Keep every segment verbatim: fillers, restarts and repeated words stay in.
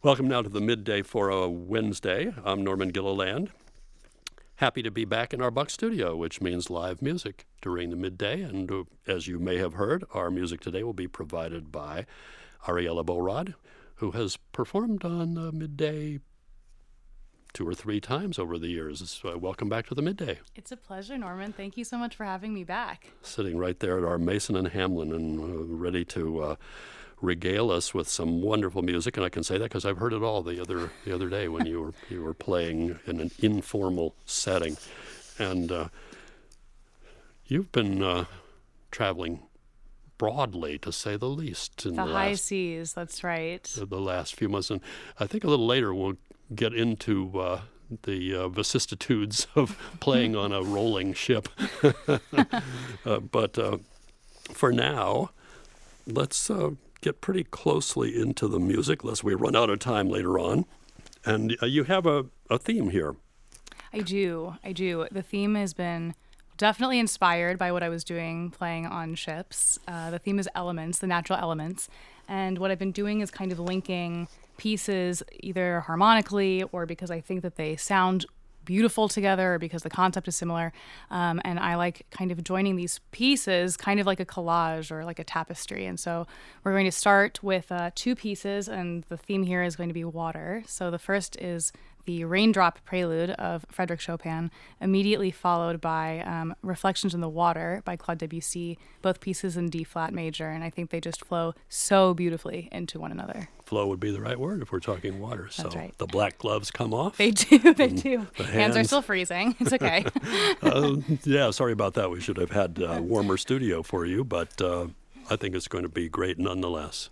Welcome now to the midday for a Wednesday. I'm Norman Gilliland. Happy to be back in our Buck studio, which means live music during the midday. And uh, as you may have heard, our music today will be provided by Ariella Borod, who has performed on the midday two or three times over the years. So, uh, welcome back to the midday. It's a pleasure, Norman. Thank you so much for having me back. Sitting right there at our Mason and Hamlin and uh, ready to uh, regale us with some wonderful music, and I can say that because I've heard it all the other the other day when you were you were playing in an informal setting, and uh, you've been uh, traveling broadly, to say the least, in the, the high last, seas. That's right. The last few months, and I think a little later we'll get into uh, the uh, vicissitudes of playing on a rolling ship, uh, but uh, for now, let's. Uh, get pretty closely into the music, lest we run out of time later on. And uh, you have a, a theme here. I do. I do. The theme has been definitely inspired by what I was doing playing on ships. Uh, the theme is elements, the natural elements. And what I've been doing is kind of linking pieces either harmonically or because I think that they sound beautiful together or because the concept is similar. Um, and I like kind of joining these pieces kind of like a collage or like a tapestry. And so we're going to start with uh, two pieces, and the theme here is going to be water. So the first is the Raindrop Prelude of Frédéric Chopin, immediately followed by um, Reflections in the Water by Claude Debussy, both pieces in D-flat major, and I think they just flow so beautifully into one another. Flow would be the right word if we're talking water. That's so right. The black gloves come off. They do, they do. The hands, hands are still freezing. It's okay. uh, yeah, sorry about that. We should have had a uh, warmer studio for you, but uh, I think it's going to be great nonetheless.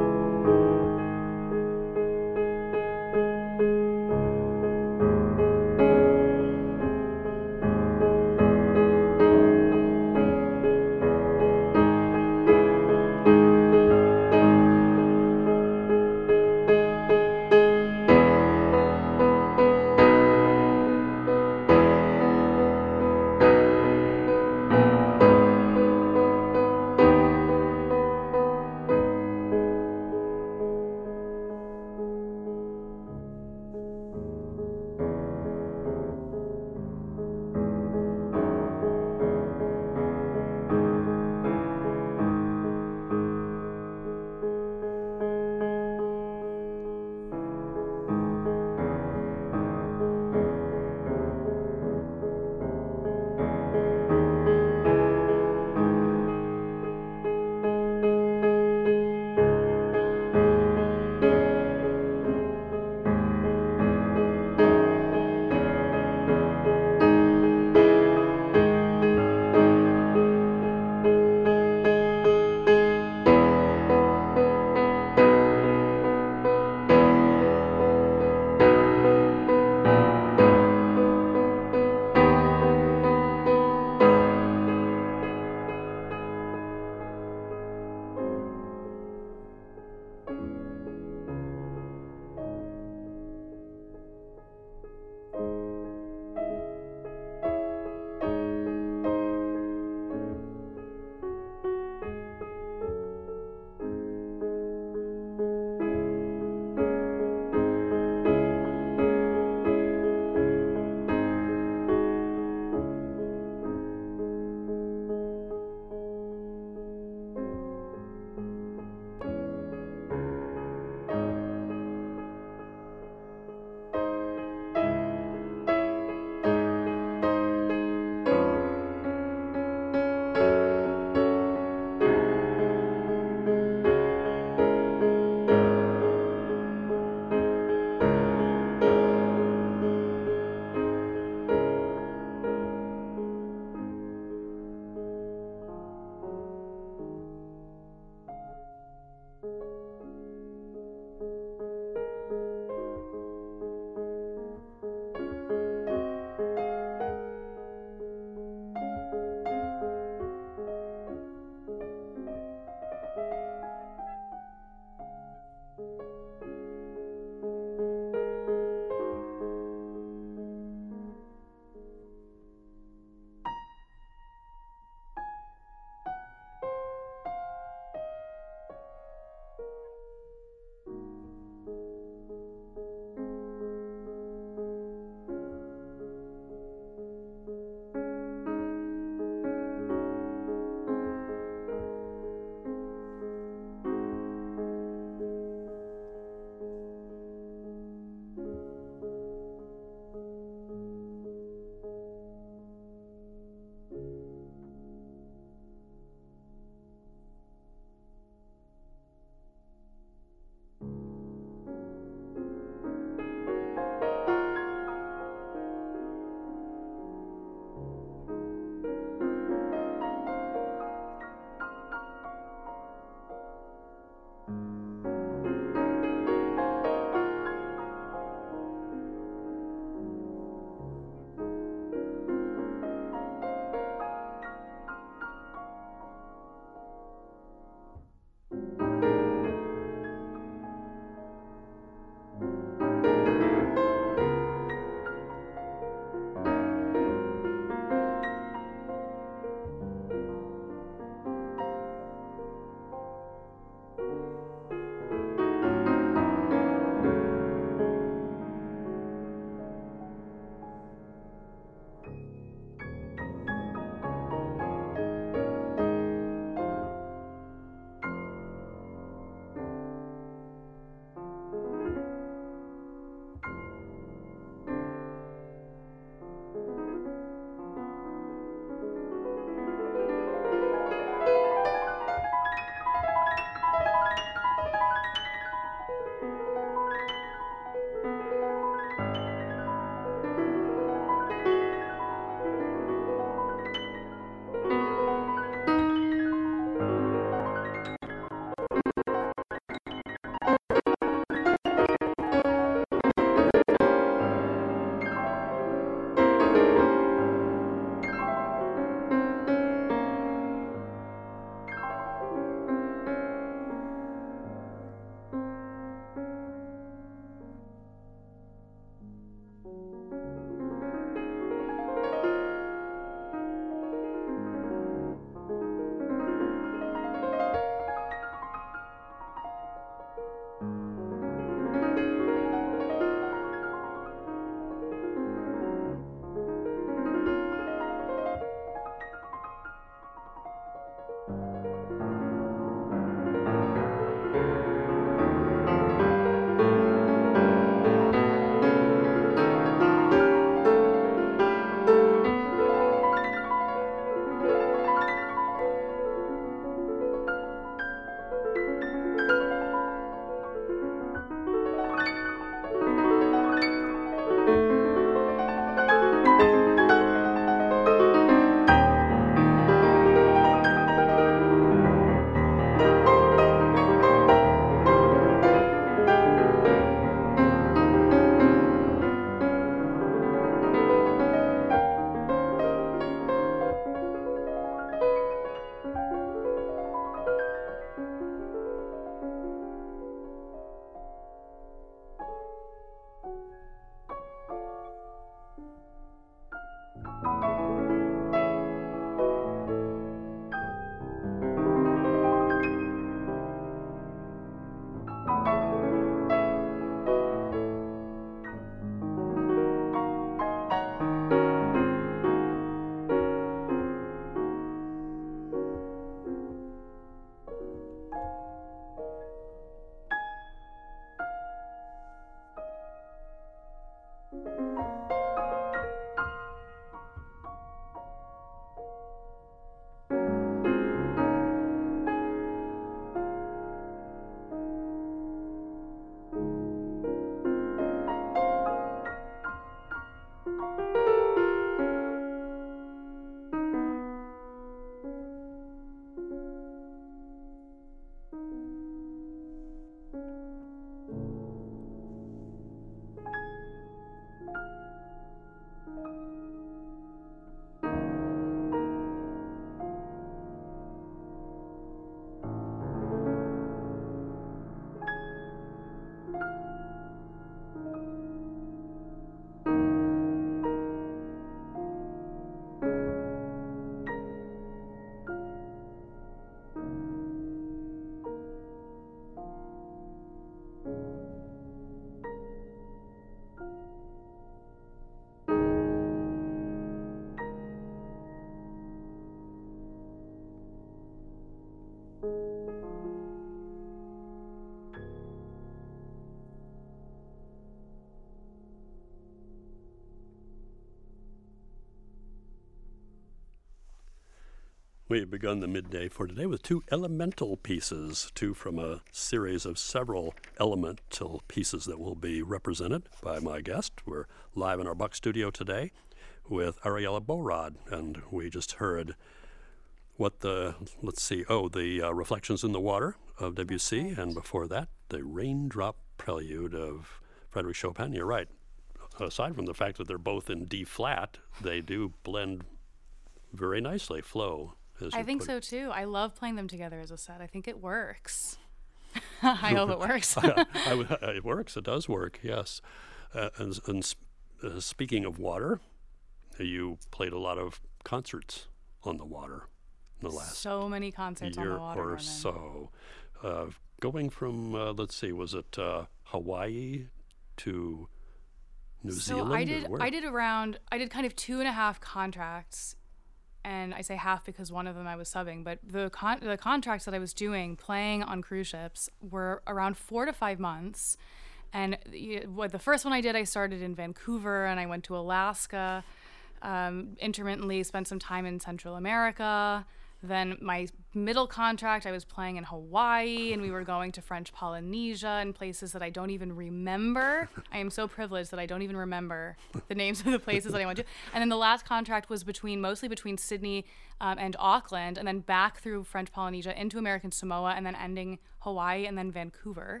We've begun the midday for today with two elemental pieces, two from a series of several elemental pieces that will be represented by my guest. We're live in our Buck studio today with Ariella Beaurod, and we just heard what the, let's see, oh, the uh, Reflections in the Water of Debussy, and before that, the Raindrop Prelude of Frederic Chopin. You're right. Aside from the fact that they're both in D flat, they do blend very nicely, flow. I think so too. I love playing them together as a set. I think it works. I hope it works. I, I, I, it works. It does work, yes. Uh, and and uh, speaking of water, you played a lot of concerts on the water in the last so many concerts year on the water, or Norman. so. Uh, going from, uh, let's see, was it uh, Hawaii to New so Zealand? I did. or where? I did around. I did kind of two and a half contracts, and I say half because one of them I was subbing. But the con- the contracts that I was doing, playing on cruise ships, were around four to five months. And the, what the first one I did, I started in Vancouver, and I went to Alaska. Um, intermittently, spent some time in Central America. Then my middle contract, I was playing in Hawaii, and we were going to French Polynesia and places that I don't even remember. I am so privileged that I don't even remember the names of the places that I went to. And then the last contract was between, mostly between Sydney um, and Auckland, and then back through French Polynesia into American Samoa, and then ending Hawaii and then Vancouver.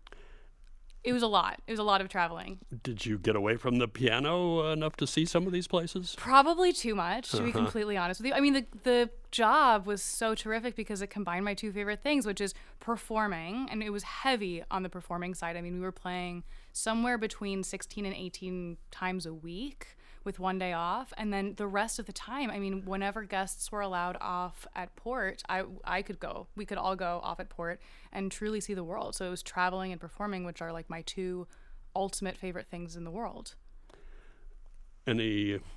It was a lot. It was a lot of traveling. Did you get away from the piano enough to see some of these places? Probably too much, to Uh-huh. be completely honest with you. I mean, the the job was so terrific because it combined my two favorite things, which is performing, and it was heavy on the performing side. I mean, we were playing somewhere between sixteen and eighteen times a week with one day off, and then the rest of the time, I mean, whenever guests were allowed off at port, I I could go. We could all go off at port and truly see the world. So it was traveling and performing, which are like my two ultimate favorite things in the world. Any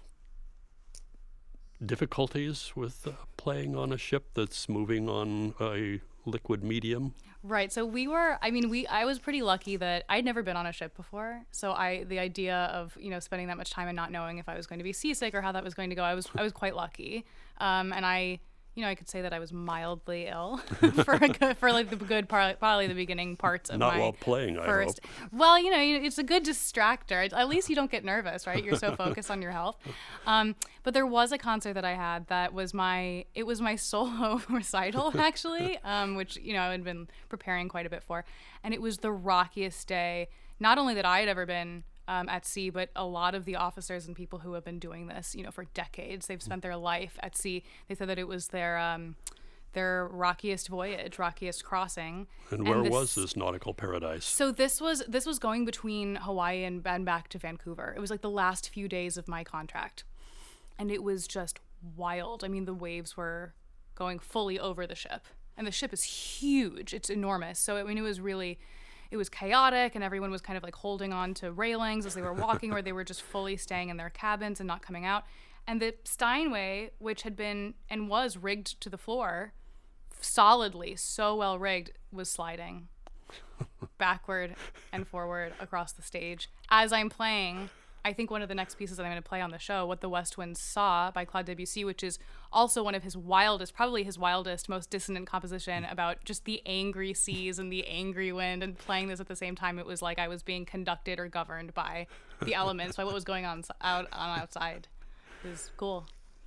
difficulties with uh, playing on a ship that's moving on a liquid medium? Right. So we were, I mean, we, I was pretty lucky that I'd never been on a ship before. So I, the idea of, you know, spending that much time and not knowing if I was going to be seasick or how that was going to go, I was, I was quite lucky. Um, and I, you know, I could say that I was mildly ill for a good, for like the good part, probably the beginning parts of Not my while playing, I first. hope. Well, you know, it's a good distractor. At least you don't get nervous, right? You're so focused on your health. Um, but there was a concert that I had that was my, it was my solo recital actually, um, which, you know, I had been preparing quite a bit for. And it was the rockiest day, not only that I had ever been Um, at sea, but a lot of the officers and people who have been doing this, you know, for decades, they've spent their life at sea. They said that it was their um, their rockiest voyage, rockiest crossing. And where this, was this nautical paradise? So this was this was going between Hawaii and, and back to Vancouver. It was like the last few days of my contract, and it was just wild. I mean, the waves were going fully over the ship, and the ship is huge. It's enormous. So I mean, it was really. It was chaotic, and everyone was kind of like holding on to railings as they were walking, or they were just fully staying in their cabins and not coming out. And the Steinway, which had been and was rigged to the floor, solidly, so well rigged, was sliding backward and forward across the stage. As I'm playing, I think one of the next pieces that I'm going to play on the show, What the West Wind Saw by Claude Debussy, which is also one of his wildest, probably his wildest, most dissonant composition about just the angry seas and the angry wind. And playing this at the same time, it was like I was being conducted or governed by the elements, by what was going on out on outside. It was cool.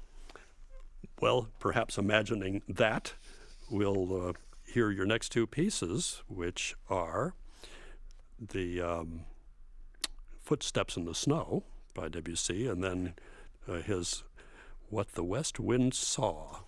Well, perhaps imagining that, we'll uh, hear your next two pieces, which are the... Um, Footsteps in the Snow by Debussy, and then uh, his What the West Wind Saw.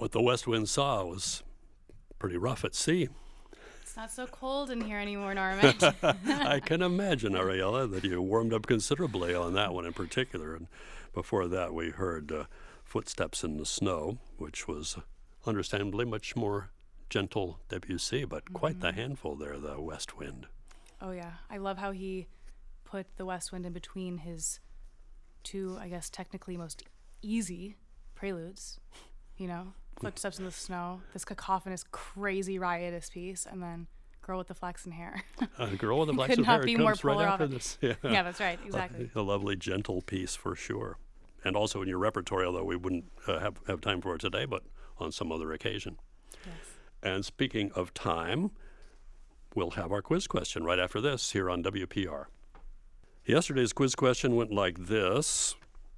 what the west wind saw was pretty rough at sea. It's not so cold in here anymore, Norman. I can imagine, Ariella, that you warmed up considerably on that one in particular. And before that, we heard uh, Footsteps in the Snow, which was understandably much more gentle Debussy, but mm-hmm. quite the handful there, the west wind. Oh, yeah. I love how he put the west wind in between his two, I guess, technically most easy preludes, you know? Footsteps in the Snow, this cacophonous, crazy, riotous piece, and then Girl with the Flaxen Hair. uh, Girl with the Flaxen Could Hair not be comes more right polar after opposite. this. Yeah. yeah, that's right, exactly. A, a lovely, gentle piece for sure. And also in your repertoire, although we wouldn't uh, have, have time for it today, but on some other occasion. Yes. And speaking of time, we'll have our quiz question right after this here on W P R. Yesterday's quiz question went like this.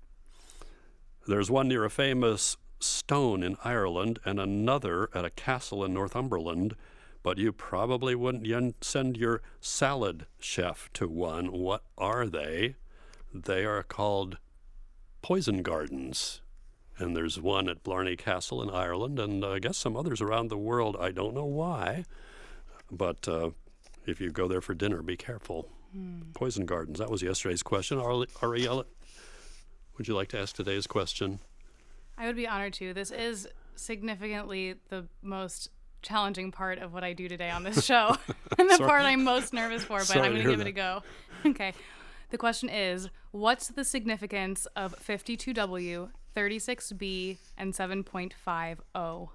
There's one near a famous stone in Ireland and another at a castle in Northumberland, but you probably wouldn't yen- send your salad chef to one. What are they? They are called poison gardens. And there's one at Blarney Castle in Ireland, and uh, I guess some others around the world. I don't know why, but uh, if you go there for dinner, be careful. Hmm. Poison gardens. That was yesterday's question. Ari- Ariella, would you like to ask today's question? I would be honored to. This is significantly the most challenging part of what I do today on this show, and the part I'm most nervous for, but Sorry I'm going to to give that. it a go. Okay. The question is, what's the significance of fifty-two W, thirty-six B, and seven point five O?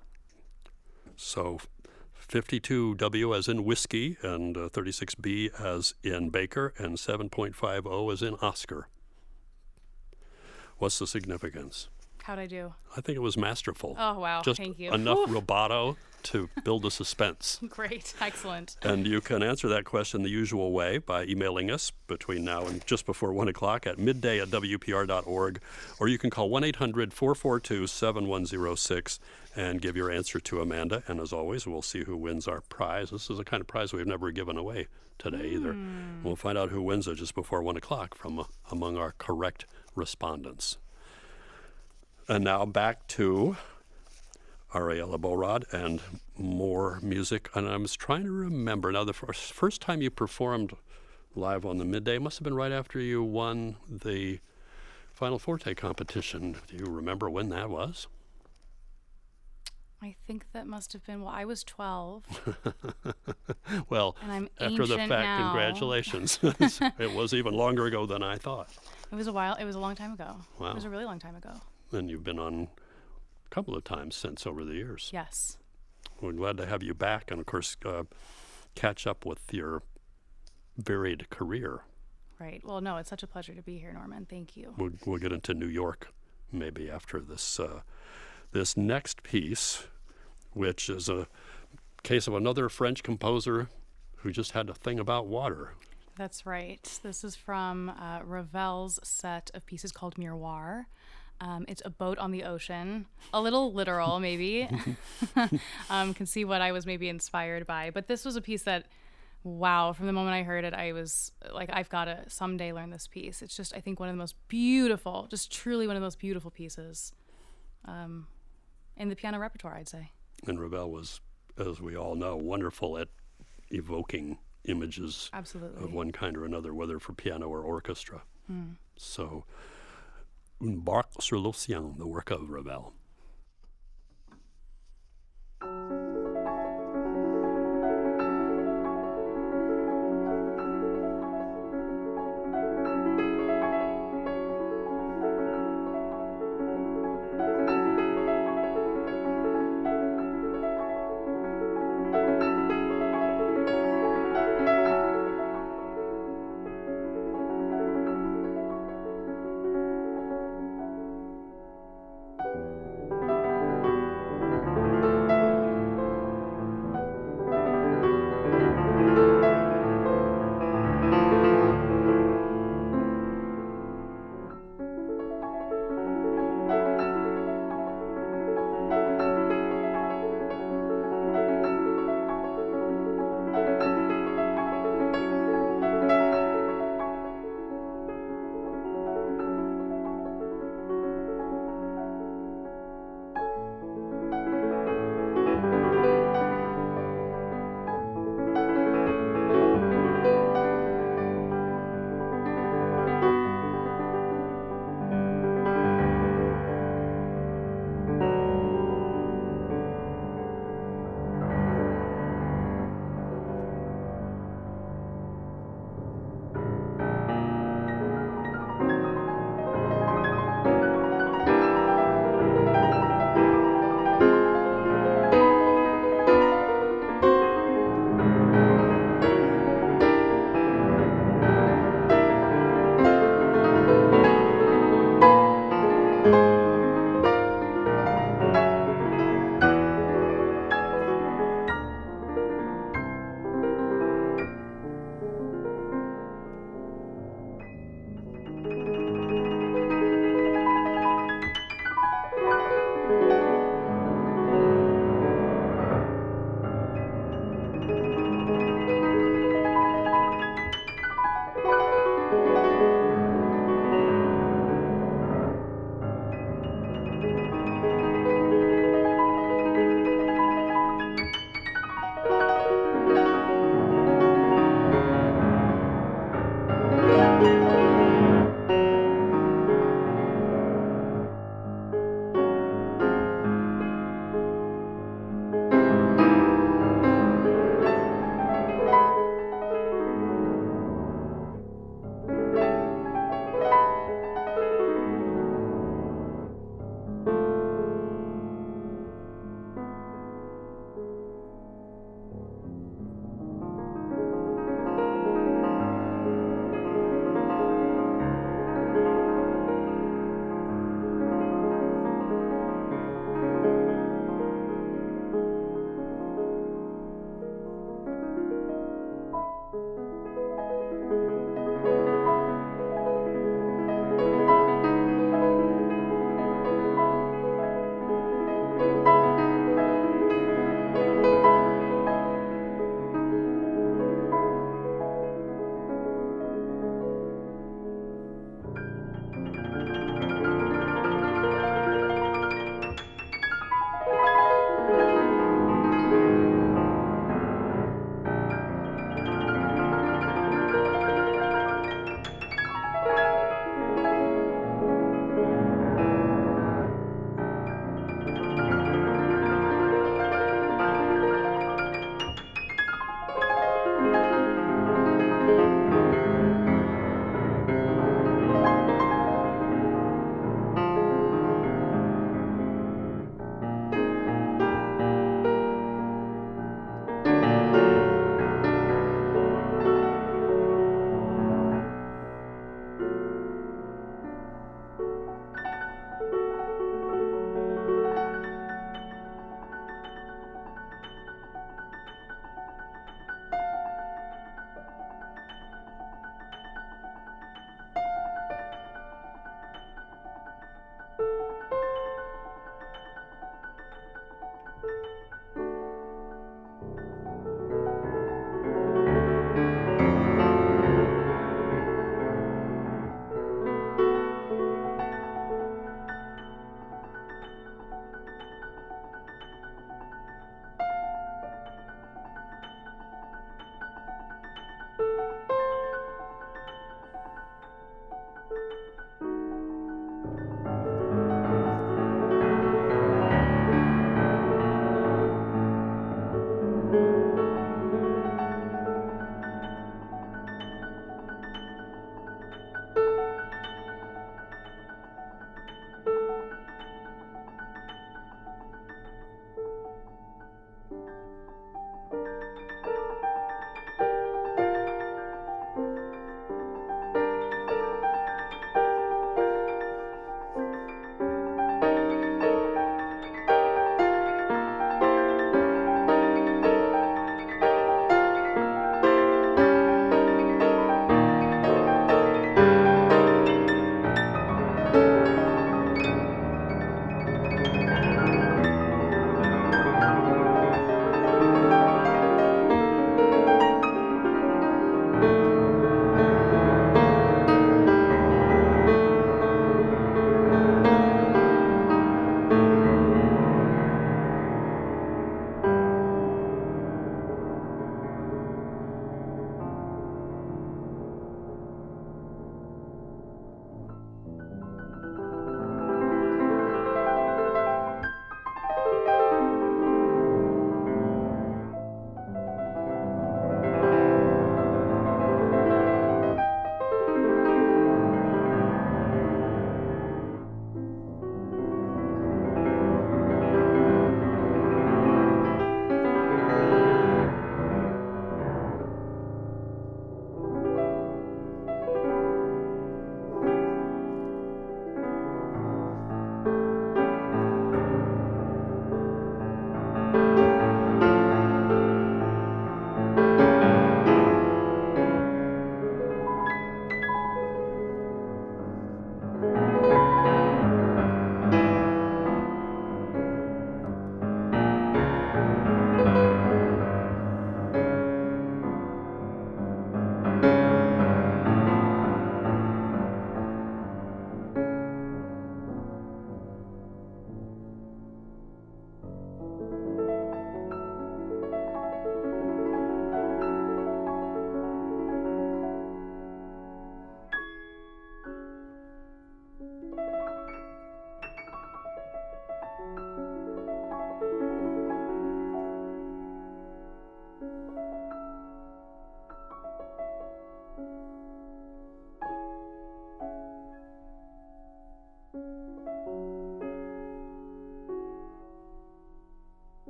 So fifty-two W as in whiskey, and uh, thirty-six B as in Baker, and seven point five O as in Oscar. What's the significance? How'd I do? I think it was masterful. Oh, wow. Just Thank you. enough Whew. rubato to build a suspense. Great. Excellent. And you can answer that question the usual way by emailing us between now and just before one o'clock at midday at W P R dot org, or you can call one eight hundred four four two seven one zero six and give your answer to Amanda. And as always, we'll see who wins our prize. This is a kind of prize we've never given away today mm. either. We'll find out who wins it just before one o'clock from uh, among our correct respondents. And now back to Ariella Borod and more music. And I was trying to remember. Now, the first, first time you performed live on the Midday must have been right after you won the Final Forte competition. Do you remember when that was? I think that must have been, well, I was twelve. Well, and I'm after the fact, now. Congratulations. It was even longer ago than I thought. It was a while. It was a long time ago. Wow. It was a really long time ago. And you've been on a couple of times since over the years. Yes. We're glad to have you back and, of course, uh, catch up with your varied career. Right. Well, no, it's such a pleasure to be here, Norman. Thank you. We'll, we'll get into New York maybe after this, uh, this next piece, which is a case of another French composer who just had a thing about water. That's right. This is from uh, Ravel's set of pieces called Miroir. Um, it's a boat on the ocean, a little literal maybe. um, can see what I was maybe inspired by. But this was a piece that, wow, from the moment I heard it, I was like, I've got to someday learn this piece. It's just, I think, one of the most beautiful, just truly one of the most beautiful pieces um, in the piano repertoire, I'd say. And Ravel was, as we all know, wonderful at evoking images Absolutely. of one kind or another, whether for piano or orchestra. Mm. So, Une barque sur l'océan, the work of Ravel.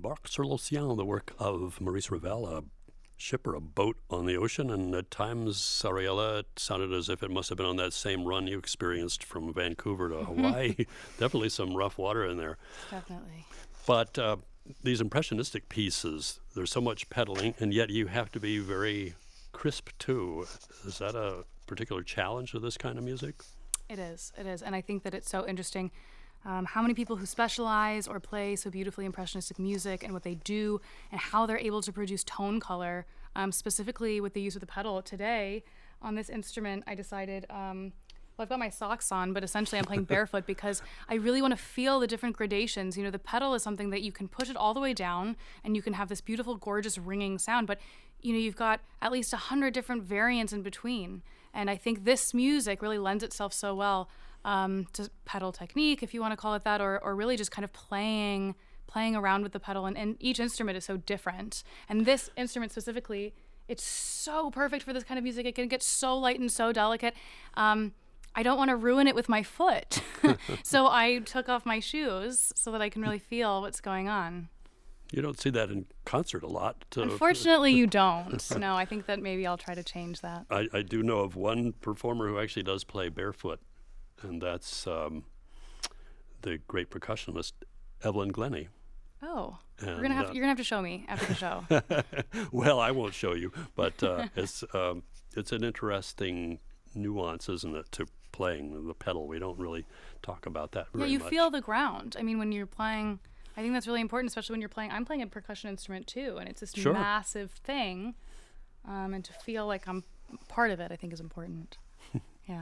Barque sur l'Océan, the work of Maurice Ravel, a ship or a boat on the ocean, and at times, Ariella, it sounded as if it must have been on that same run you experienced from Vancouver to Hawaii. Definitely some rough water in there. Definitely. But uh, these impressionistic pieces, there's so much pedaling, and yet you have to be very crisp too. Is that a particular challenge with this kind of music? It is. It is. And I think that it's so interesting um, how many people who specialize or play so beautifully impressionistic music and what they do and how they're able to produce tone color, um, specifically with the use of the pedal. Today, on this instrument, I decided, um, well, I've got my socks on, but essentially I'm playing barefoot because I really want to feel the different gradations. You know, the pedal is something that you can push it all the way down and you can have this beautiful, gorgeous ringing sound, but you know, you've got at least a hundred different variants in between. And I think this music really lends itself so well um, to pedal technique, if you want to call it that, or, or really just kind of playing playing around with the pedal. And, and each instrument is so different. And this instrument specifically, it's so perfect for this kind of music. It can get so light and so delicate. Um, I don't want to ruin it with my foot. So I took off my shoes so that I can really feel what's going on. You don't see that in concert a lot. So. Unfortunately, you don't. No, I think that maybe I'll try to change that. I, I do know of one performer who actually does play barefoot, and that's um, the great percussionist Evelyn Glennie. Oh, and, we're gonna have uh, you're gonna have to show me after the show. Well, I won't show you, but uh, it's um, it's an interesting nuance, isn't it, to playing the pedal? We don't really talk about that very Yeah, you much. feel the ground. I mean, when you're playing. I think that's really important, especially when you're playing. I'm playing a percussion instrument too, and it's this Sure. massive thing. Um, and to feel like I'm part of it, I think is important. Yeah.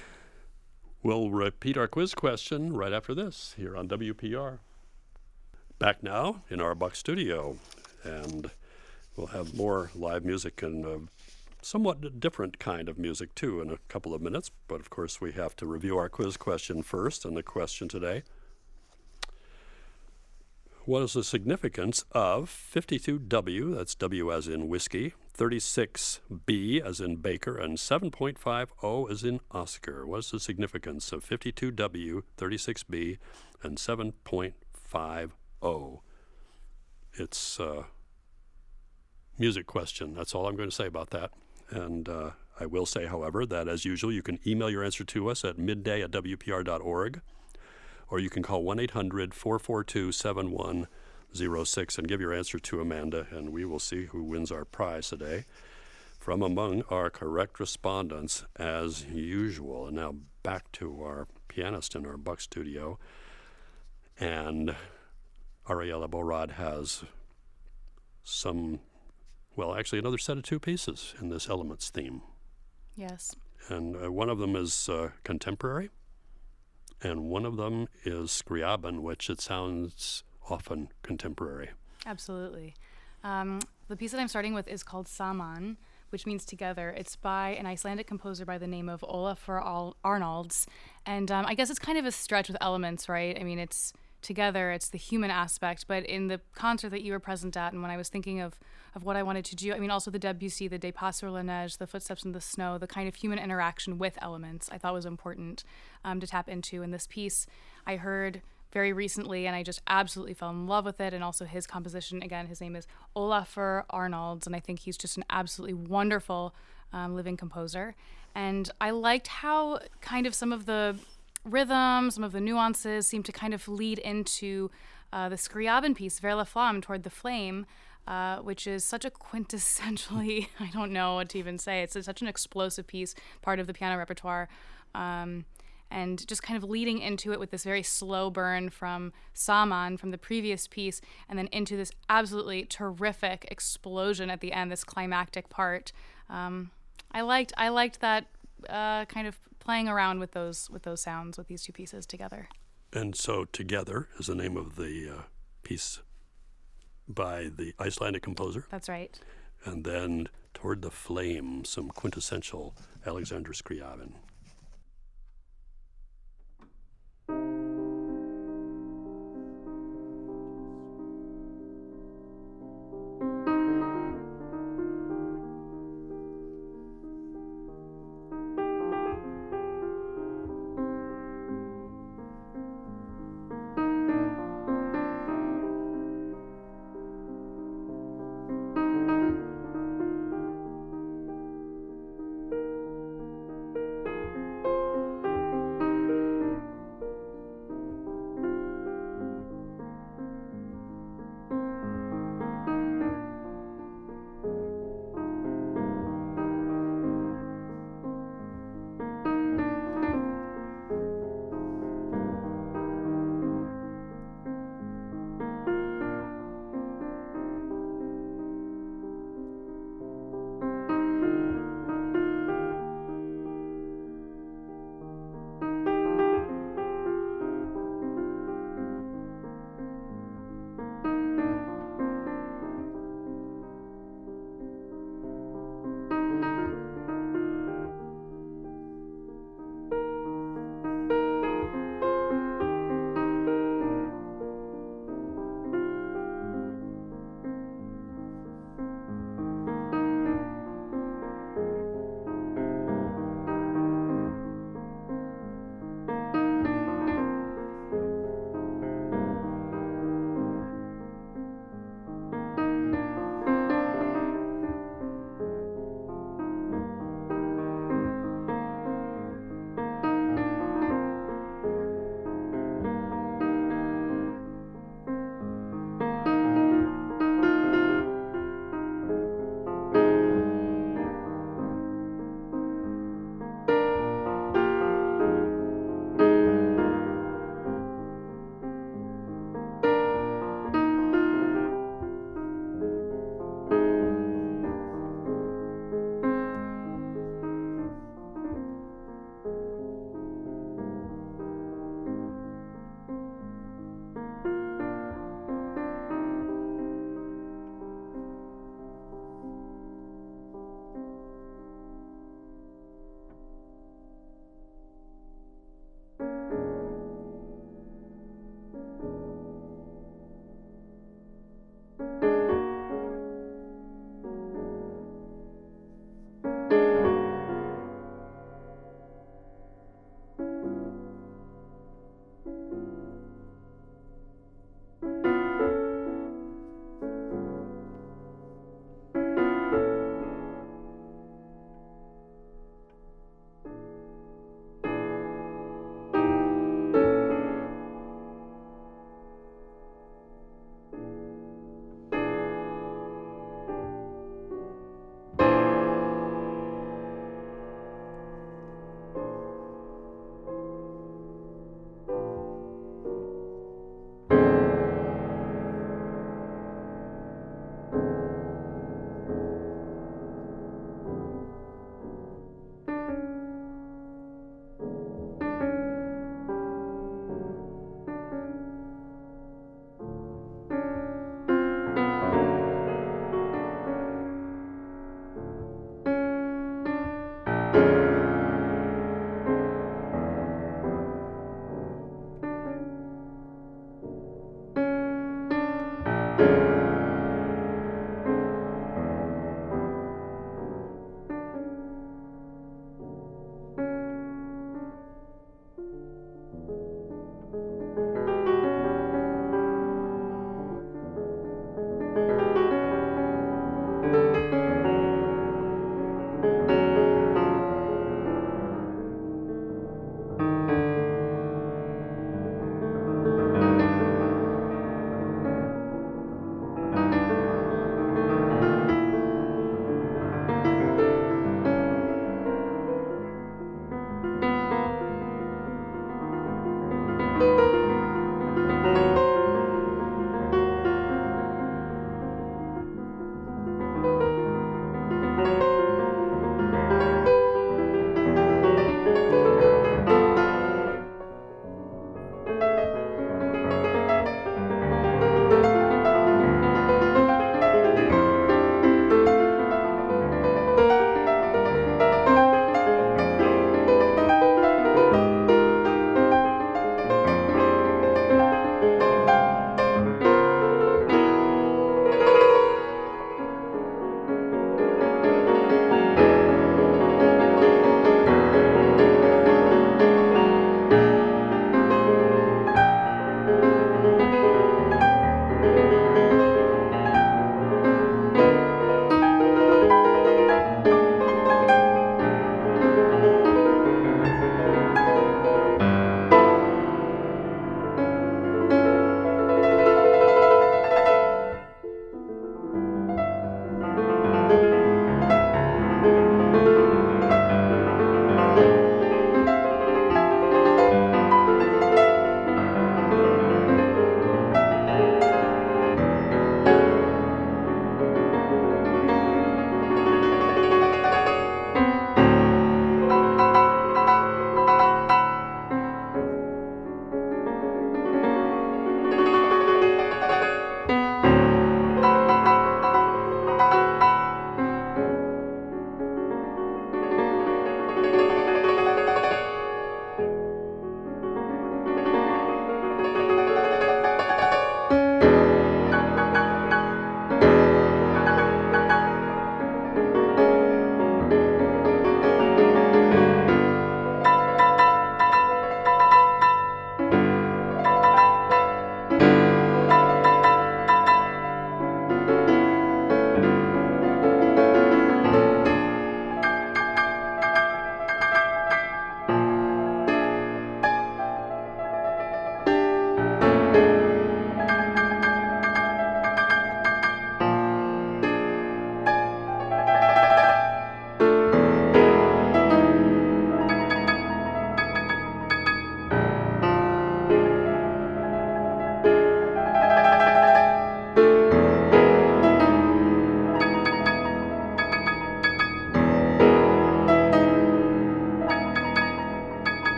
We'll repeat our quiz question right after this here on W P R. Back now in our Buck studio, and we'll have more live music and a somewhat different kind of music too in a couple of minutes. But of course, we have to review our quiz question first, and the question today. What is the significance of fifty-two W, that's W as in whiskey, thirty-six B as in Baker, and seven point five O as in Oscar? What is the significance of fifty-two W, thirty-six B, and seven point five O? It's a music question. That's all I'm going to say about that. And uh, I will say, however, that as usual, you can email your answer to us at midday at W P R dot org. Or you can call one eight hundred, four four two, seven one zero six and give your answer to Amanda, and we will see who wins our prize today from among our correct respondents as usual. And now back to our pianist in our Buck studio. And Ariella Beaurad has some, well, actually another set of two pieces in this Elements theme. Yes. And uh, one of them is uh, contemporary. And one of them is Scriabin, which it sounds often contemporary. Absolutely. Um, the piece that I'm starting with is called Saman, which means together. It's by an Icelandic composer by the name of Olafur Al- Arnalds. And um, I guess it's kind of a stretch with elements, right? I mean, it's together, it's the human aspect. But in the concert that you were present at, and when I was thinking of, of what I wanted to do, I mean, also the Debussy, the Des Pas sur la Neige, the Footsteps in the Snow, the kind of human interaction with elements, I thought was important um, to tap into. In this piece, I heard very recently, and I just absolutely fell in love with it, and also his composition. Again, his name is Olafur Arnalds, and I think he's just an absolutely wonderful um, living composer. And I liked how kind of some of the rhythm, some of the nuances seem to kind of lead into uh, the Scriabin piece, Vers la Flamme, Toward the Flame, uh, which is such a quintessentially, I don't know what to even say, it's such an explosive piece, part of the piano repertoire, um, and just kind of leading into it with this very slow burn from Saman, from the previous piece, and then into this absolutely terrific explosion at the end, this climactic part. Um, I liked I liked that uh, kind of playing around with those with those sounds with these two pieces together. And so Together is the name of the uh, piece by the Icelandic composer. That's right. And then Toward the Flame, some quintessential Alexander Scriabin.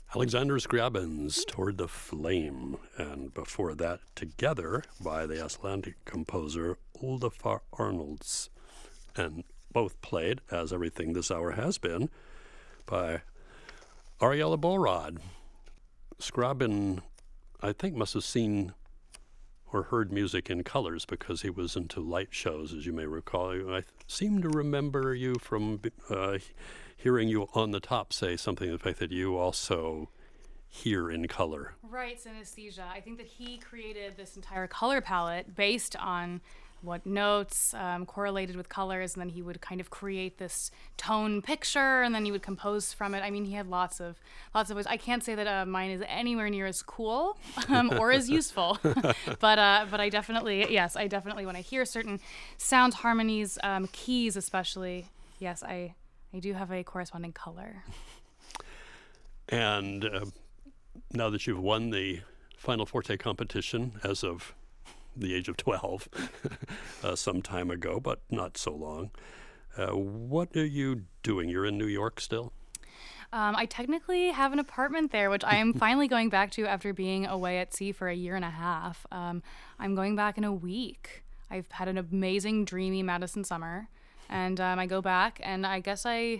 Alexander Scriabin's Toward the Flame, and before that, Together by the Icelandic composer Oldafar Arnalds, and both played, as everything this hour has been, by Ariella Bolrad. Scriabin, I think, must have seen or heard music in colors because he was into light shows, as you may recall. I seem to remember you from uh, hearing you on the top say something to the fact that you also hear in color. Right, synesthesia. I think that he created this entire color palette based on what notes um, correlated with colors, and then he would kind of create this tone picture, and then he would compose from it. I mean, he had lots of lots of ways. I can't say that uh, mine is anywhere near as cool um, or as useful, but uh, but I definitely, yes, I definitely, when I hear certain sounds, harmonies, um, keys especially, yes, I I do have a corresponding color. And uh, now that you've won the Final Forte competition as of the age of twelve, uh, some time ago, but not so long. Uh, what are you doing? You're in New York still? Um, I technically have an apartment there, which I am finally going back to after being away at sea for a year and a half. Um, I'm going back in a week. I've had an amazing, dreamy Madison summer, and um, I go back, and I guess I...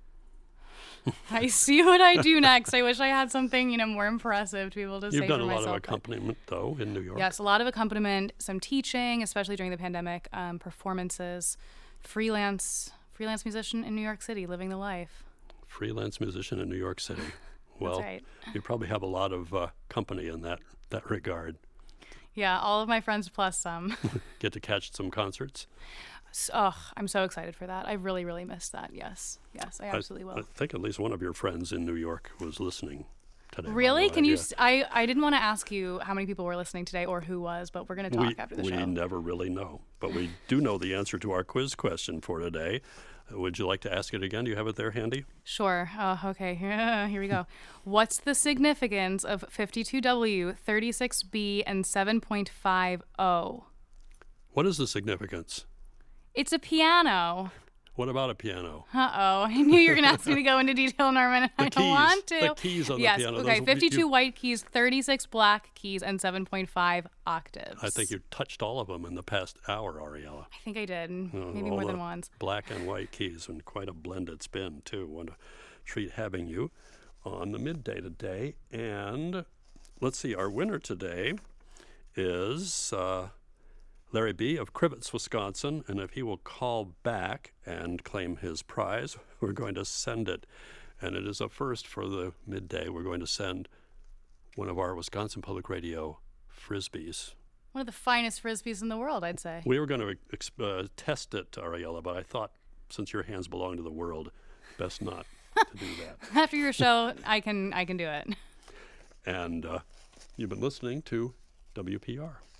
I see what I do next. I wish I had something, you know, more impressive to be able to You've say for done a myself. lot of accompaniment, though, in New York. Yes, a lot of accompaniment, some teaching, especially during the pandemic, um, performances, freelance, freelance musician in New York City, living the life. Freelance musician in New York City. Well, That's right. You probably have a lot of uh, company in that, that regard. Yeah, all of my friends plus some. Get to catch some concerts? So, oh, I'm so excited for that. I really, really missed that. Yes, yes, I absolutely I, will. I think at least one of your friends in New York was listening today. Really? No Can you? idea. s- I I didn't want to ask you how many people were listening today or who was, but we're going to talk we, after the we show. never really know, but we do know the answer to our quiz question for today. Uh, would you like to ask it again? Do you have it there handy? Sure. Oh, okay. Here, here we go. What's the significance of fifty-two W, thirty-six B, and seven point five O? What is the significance? It's a piano. What about a piano? Uh-oh. I knew you were going to ask me to go into detail, Norman, and The I keys. don't want to. The keys on the yes, piano. okay. Those- fifty-two you- white keys, thirty-six black keys, and seven point five octaves. I think you touched all of them in the past hour, Ariella. I think I did. Uh, Maybe all more than the once. Black and white keys, and quite a blended spin, too. What a treat having you on the midday today. And let's see, our winner today is uh, Larry B. of Crivets, Wisconsin. And if he will call back and claim his prize, we're going to send it. And it is a first for the midday. We're going to send one of our Wisconsin Public Radio Frisbees. One of the finest frisbees in the world, I'd say. We were going to ex- uh, test it, Ariella, but I thought since your hands belong to the world, best not to do that. After your show, I can I can do it. And uh, you've been listening to W P R.